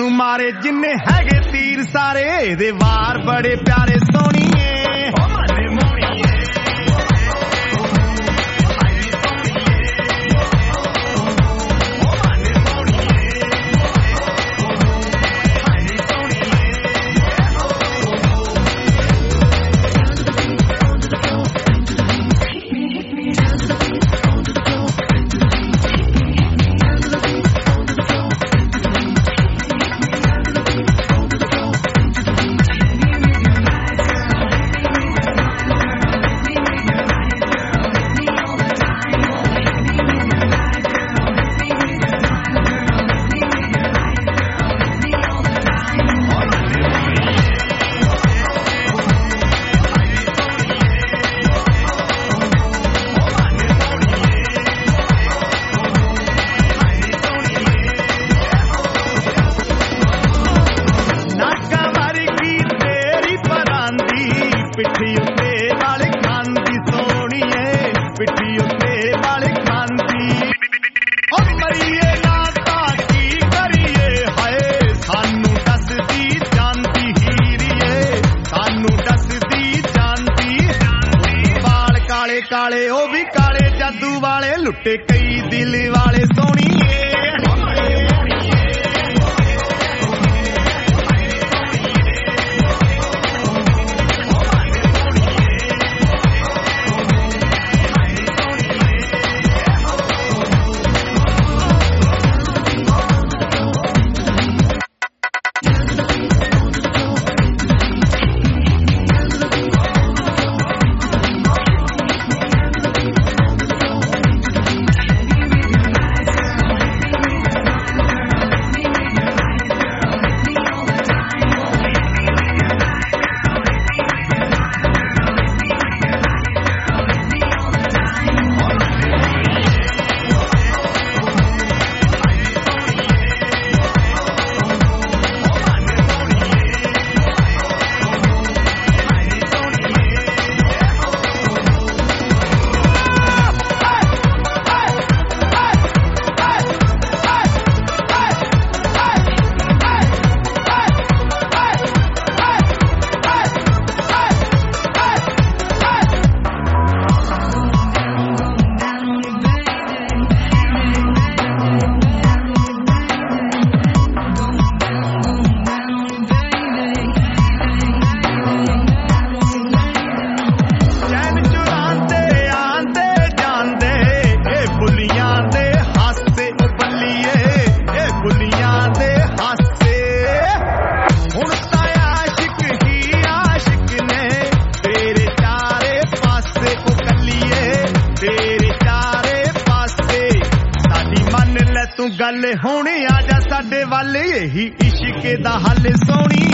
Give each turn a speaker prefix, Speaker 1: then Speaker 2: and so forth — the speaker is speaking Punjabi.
Speaker 1: ਨੂੰ ਮਾਰੇ ਜਿੰਨੇ ਹੈਗੇ ਤੀਰ ਸਾਰੇ ਇਹਦੇ ਵਾਰ ਬੜੇ ਪਿਆਰੇ ਸੋਹਣੀਏ ਮਾਨੇ ਮੋਣੀਏ ਪਿੱਠੀ ਉੱਤੇ ਵਾਲੇ ਖਾਂਦੀ ਸੋਹਣੀਏ ਪਿੱਠੀ ਉੱਤੇ ਵਾਲੇ ਖਾਂਦੀ ਓ ਮਰੀਏ ਨਾ ਤਾਂ ਕੀ ਕਰੀਏ ਹਾਏ ਸਾਨੂੰ ਦੱਸਦੀ ਜਾਂਦੀ ਹੀਰੀਏ ਸਾਨੂੰ ਦੱਸਦੀ ਜਾਂਦੀ ਵਾਲ ਕਾਲੇ ਕਾਲੇ ਉਹ ਵੀ ਕਾਲੇ ਜਾਦੂ ਵਾਲੇ ਲੁੱਟੇ ਕਈ ਦਿਲ ਵਾਲੇ ਸੋਹਣੀਏ तू गल होने आ जा साडे वाले यही इश्क दा हल सोहणी